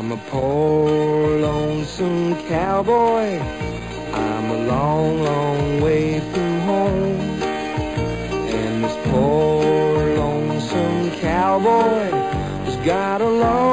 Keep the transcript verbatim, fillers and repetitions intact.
I'm a poor lonesome cowboy. I'm a long, long way from home. And this poor lonesome cowboy has got a long